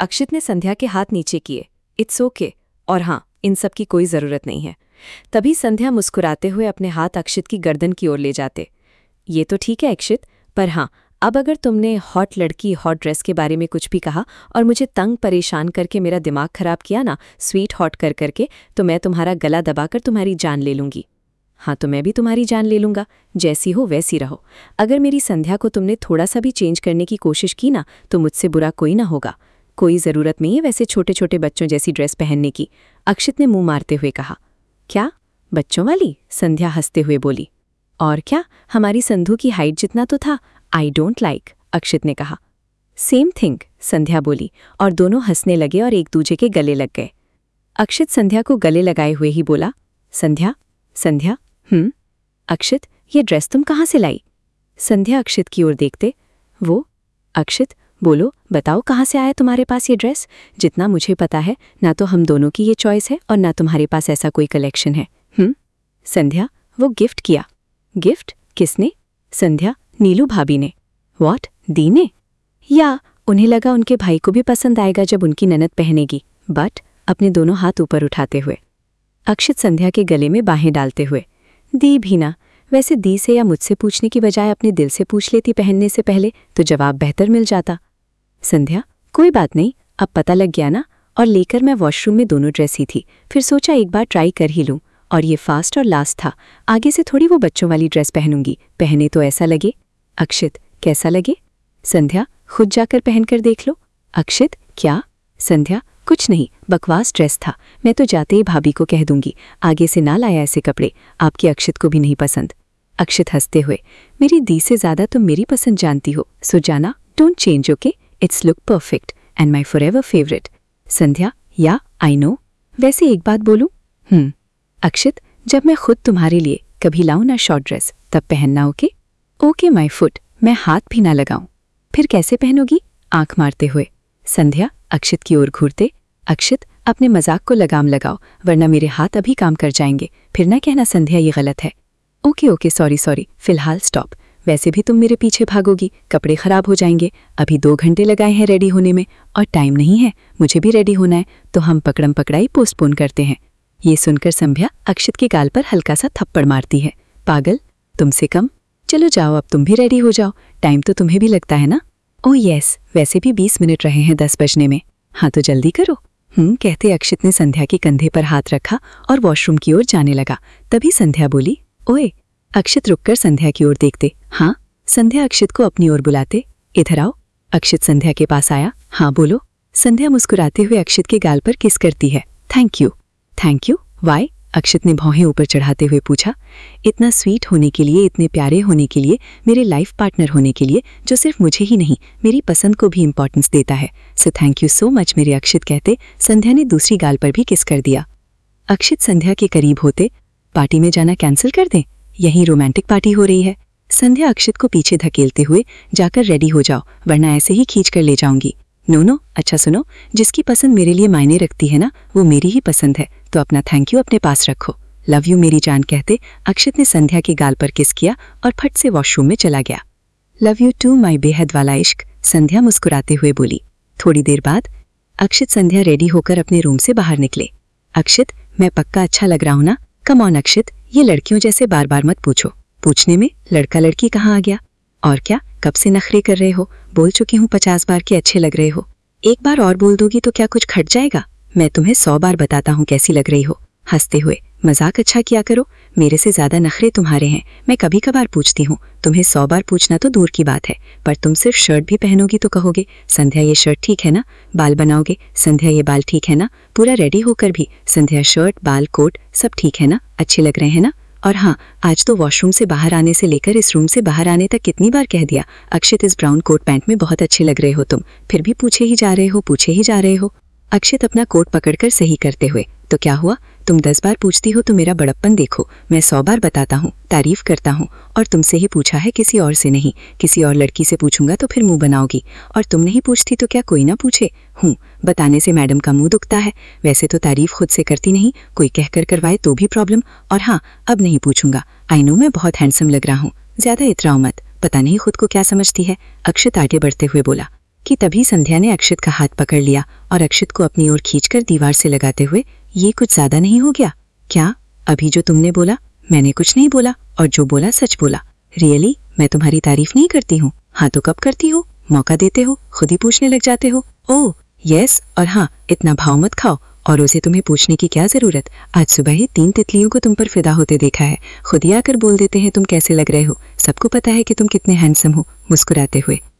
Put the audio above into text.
अक्षित ने संध्या के हाथ नीचे किए। इट्स ओके और हाँ, इन सब की कोई ज़रूरत नहीं है। तभी संध्या मुस्कुराते हुए अपने हाथ अक्षित की गर्दन की ओर ले जाते। ये तो ठीक है अक्षित, पर हाँ, अब अगर तुमने हॉट लड़की हॉट ड्रेस के बारे में कुछ भी कहा और मुझे तंग परेशान करके मेरा दिमाग खराब किया ना स्वीट हॉट कर करके, तो मैं तुम्हारा गला दबाकर तुम्हारी जान ले लूँगी। हाँ, तो मैं भी तुम्हारी जान ले लूँगा। जैसी हो वैसी रहो। अगर मेरी संध्या को तुमने थोड़ा सा भी चेंज करने की कोशिश की ना, तो मुझसे बुरा कोई ना होगा। कोई ज़रूरत नहीं है वैसे छोटे छोटे बच्चों जैसी ड्रेस पहनने की, अक्षित ने मुंह मारते हुए कहा। क्या बच्चों वाली? संध्या हंसते हुए बोली। और क्या, हमारी संधू की हाइट जितना तो था। आई डोंट लाइक, अक्षित ने कहा। सेम थिंग, संध्या बोली और दोनों हंसने लगे और एक दूजे के गले लग गए। अक्षित संध्या को गले लगाए हुए ही बोला, संध्या संध्या। अक्षित, ये ड्रेस तुम कहाँ से लाई? संध्या अक्षित की ओर देखते। वो अक्षित, बोलो बताओ कहाँ से आया तुम्हारे पास ये ड्रेस? जितना मुझे पता है, ना तो हम दोनों की ये चॉइस है और ना तुम्हारे पास ऐसा कोई कलेक्शन है। संध्या, वो गिफ्ट किया। गिफ्ट? किसने? संध्या, नीलू भाभी ने। व्हाट, दी ने? या उन्हें लगा उनके भाई को भी पसंद आएगा जब उनकी ननद पहनेगी। बट अपने दोनों हाथ ऊपर उठाते हुए अक्षित संध्या के गले में बाहें डालते हुए, दी भी ना। वैसे दी से या मुझसे पूछने की बजाय अपने दिल से पूछ लेती पहनने से पहले, तो जवाब बेहतर मिल जाता। संध्या, कोई बात नहीं, अब पता लग गया ना। और लेकर मैं वॉशरूम में दोनों ड्रेस ही थी, फिर सोचा एक बार ट्राई कर ही लूं। और ये फास्ट और लास्ट था, आगे से थोड़ी वो बच्चों वाली ड्रेस पहनूंगी। पहने तो ऐसा लगे। अक्षित, कैसा लगे? संध्या, खुद जाकर पहनकर देख लो। अक्षित, क्या? संध्या, कुछ नहीं, बकवास ड्रेस था। मैं तो जाते ही भाभी को कह दूंगी, आगे से ना लाया ऐसे कपड़े, आपके अक्षित को भी नहीं पसंद। अक्षित हंसते हुए, मेरी दी से ज्यादा तुम मेरी पसंद जानती हो, सो जाना, don't change, okay? It's look perfect and my forever favourite. Sandhya, yeah I no. वैसे एक बात बोलूं? अक्षित, जब मैं खुद तुम्हारे लिए कभी लाऊं ना शॉर्ट ड्रेस, तब पहनना, ओके? ओके माई फुट, मैं हाथ भी ना लगाऊं। फिर कैसे पहनोगी? आंख मारते हुए संध्या अक्षित की ओर घूरते, अक्षित, अपने मजाक को लगाम लगाओ, वरना मेरे हाथ अभी काम कर जाएंगे। फिर ना कहना संध्या ये गलत है। ओके ओके, सॉरी, फिलहाल स्टॉप। वैसे भी तुम मेरे पीछे भागोगी, कपड़े खराब हो जाएंगे। अभी 2 घंटे लगाए हैं रेडी होने में और टाइम नहीं है, मुझे भी रेडी होना है, तो हम पकड़म पकड़ाई पोस्टपोन करते हैं। ये सुनकर संध्या अक्षित के गाल पर हल्का सा थप्पड़ मारती है। पागल, तुमसे कम। चलो जाओ, अब तुम भी रेडी हो जाओ, टाइम तो तुम्हें भी लगता है ना। ओह यस, वैसे भी 20 मिनट रहे हैं 10 बजने में। हाँ तो जल्दी करो। कहते अक्षित ने संध्या के कंधे पर हाथ रखा और वॉशरूम की ओर जाने लगा। तभी संध्या बोली, ओए। अक्षित रुककर संध्या की ओर देखते। हाँ। संध्या अक्षित को अपनी ओर बुलाते, इधर आओ। अक्षित संध्या के पास आया। हाँ बोलो। संध्या मुस्कुराते हुए अक्षित के गाल पर किस करती है। Thank you. Thank you, why? Akshit ने भौहें ऊपर चढ़ाते हुए पूछा। इतना स्वीट होने के लिए, इतने प्यारे होने के लिए, मेरे लाइफ पार्टनर होने के लिए, जो सिर्फ मुझे ही नहीं मेरी पसंद को भी इंपॉर्टेंस देता है। So thank you so much मेरे अक्षित, कहते संध्या ने दूसरी गाल पर भी किस कर दिया। अक्षित संध्या के करीब होते, पार्टी में जाना कैंसिल कर दें, यहीं रोमांटिक पार्टी हो रही है। संध्या अक्षित को पीछे धकेलते हुए, जाकर रेडी हो जाओ, वरना ऐसे ही खींच कर ले जाऊंगी। नो, अच्छा सुनो, जिसकी पसंद मेरे लिए मायने रखती है ना, वो मेरी ही पसंद है, तो अपना थैंक यू अपने पास रखो। लव यू मेरी जान, कहते अक्षित ने संध्या के गाल पर किस किया और फट से वॉशरूम में चला गया। लव यू टू माई बेहद वाला इश्क, संध्या मुस्कुराते हुए बोली। थोड़ी देर बाद अक्षित संध्या रेडी होकर अपने रूम से बाहर निकले। अक्षित, मैं पक्का अच्छा लग रहा हूं ना? कम ऑन अक्षित, ये लड़कियों जैसे बार बार मत पूछो। पूछने में लड़का लड़की कहाँ आ गया? और क्या, कब से नखरे कर रहे हो? बोल चुकी हूँ 50 बार कि अच्छे लग रहे हो। एक बार और बोल दोगी तो क्या कुछ खट जाएगा? मैं तुम्हें 100 बार बताता हूँ कैसी लग रही हो। हंसते हुए, मजाक अच्छा किया करो, मेरे से ज्यादा नखरे तुम्हारे हैं। मैं कभी कभार पूछती हूँ, तुम्हें 100 बार पूछना तो दूर की बात है, पर तुम सिर्फ शर्ट भी पहनोगी तो कहोगे, संध्या ये शर्ट ठीक है ना? बाल बनाओगे, संध्या ये बाल ठीक है ना? पूरा रेडी होकर भी, संध्या शर्ट, बाल, कोट सब ठीक है ना? अच्छे लग रहे हैं ना? और हाँ, आज तो वॉशरूम से बाहर आने से लेकर इस रूम से बाहर आने तक कितनी बार कह दिया, अक्षित इस ब्राउन कोट पैंट में बहुत अच्छे लग रहे हो तुम, फिर भी पूछे ही जा रहे हो। अक्षित अपना कोट पकड़कर सही करते हुए, तो क्या हुआ? तुम 10 बार पूछती हो तो मेरा बड़प्पन देखो, मैं 100 बार बताता हूँ, तारीफ करता हूँ, और तुमसे ही पूछा है, किसी और से नहीं। किसी और लड़की से पूछूंगा तो फिर मुंह बनाओगी, और तुम नहीं पूछती तो क्या कोई ना पूछे? बताने से मैडम का मुंह दुखता है। वैसे तो तारीफ खुद से करती नहीं, कोई कहकर करवाए तो भी प्रॉब्लम। और हाँ, अब नहीं पूछूंगा। आई नो मैं बहुत हैंडसम लग रहा हूँ, ज्यादा इतराओ मत, पता नहीं खुद को क्या समझती है। अक्षित आगे बढ़ते हुए बोला। कि तभी संध्या ने अक्षत का हाथ पकड़ लिया और अक्षत को अपनी ओर खींचकर दीवार से लगाते हुए, ये कुछ ज्यादा नहीं हो गया क्या? अभी जो तुमने बोला, मैंने कुछ नहीं बोला, और जो बोला सच बोला। रियली मैं तुम्हारी तारीफ नहीं करती हूँ। हाँ तो कब करती हो? मौका देते हो, खुद ही पूछने लग जाते हो। ओह यस, और हाँ, इतना भाव मत खाओ, और उसे तुम्हें पूछने की क्या जरूरत। आज सुबह ही 3 तितलियों को तुम पर फिदा होते देखा है, खुद ही आकर बोल देते हैं तुम कैसे लग रहे हो। सबको पता है कि तुम कितने हैंडसम हो। मुस्कुराते हुए